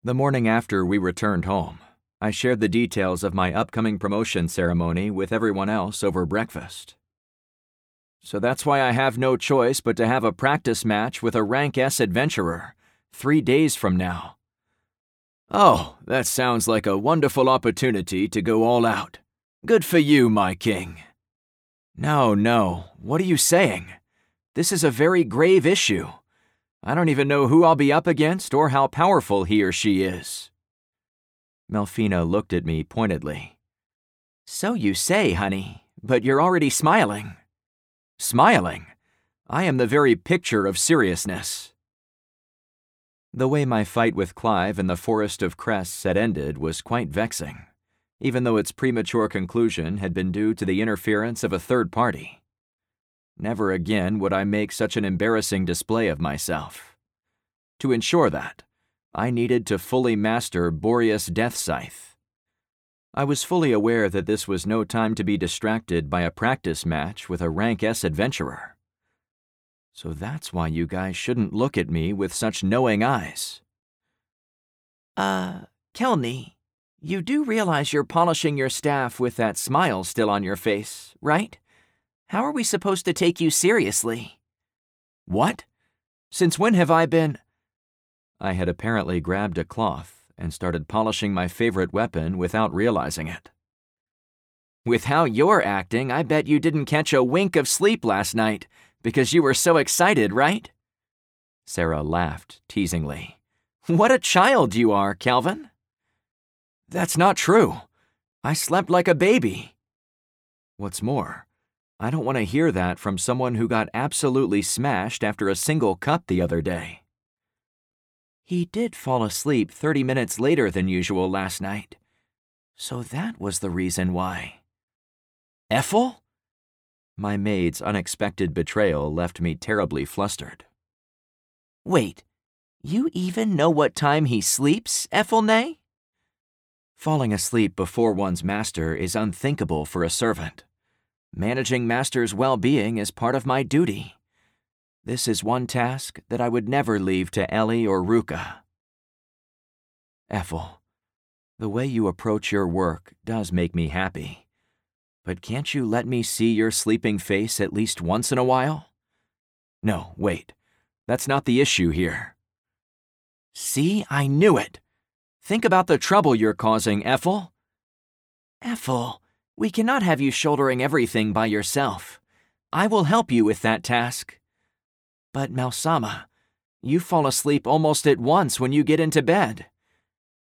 The morning after we returned home, I shared the details of my upcoming promotion ceremony with everyone else over breakfast. So that's why I have no choice but to have a practice match with a Rank S adventurer 3 days from now. Oh, that sounds like a wonderful opportunity to go all out. Good for you, my king. No, what are you saying? This is a very grave issue. I don't even know who I'll be up against or how powerful he or she is. Melfina looked at me pointedly. So you say, honey, but you're already smiling. Smiling? I am the very picture of seriousness. The way my fight with Clive in the Forest of Crests had ended was quite vexing, even though its premature conclusion had been due to the interference of a third party. Never again would I make such an embarrassing display of myself. To ensure that, I needed to fully master Boreas Death Scythe. I was fully aware that this was no time to be distracted by a practice match with a Rank S adventurer. So that's why you guys shouldn't look at me with such knowing eyes. Kelny, you do realize you're polishing your staff with that smile still on your face, right? How are we supposed to take you seriously? What? Since when have I been... I had apparently grabbed a cloth and started polishing my favorite weapon without realizing it. With how you're acting, I bet you didn't catch a wink of sleep last night because you were so excited, right? Sarah laughed teasingly. What a child you are, Calvin. That's not true. I slept like a baby. What's more, I don't want to hear that from someone who got absolutely smashed after a single cup the other day. He did fall asleep 30 minutes later than usual last night, so that was the reason why. Ethel? My maid's unexpected betrayal left me terribly flustered. Wait, you even know what time he sleeps, Ethelnay? Falling asleep before one's master is unthinkable for a servant. Managing master's well-being is part of my duty. This is one task that I would never leave to Ellie or Ruka. Ethel, the way you approach your work does make me happy. But can't you let me see your sleeping face at least once in a while? No, wait. That's not the issue here. See, I knew it. Think about the trouble you're causing, Ethel. Ethel, we cannot have you shouldering everything by yourself. I will help you with that task. But Malsama, you fall asleep almost at once when you get into bed.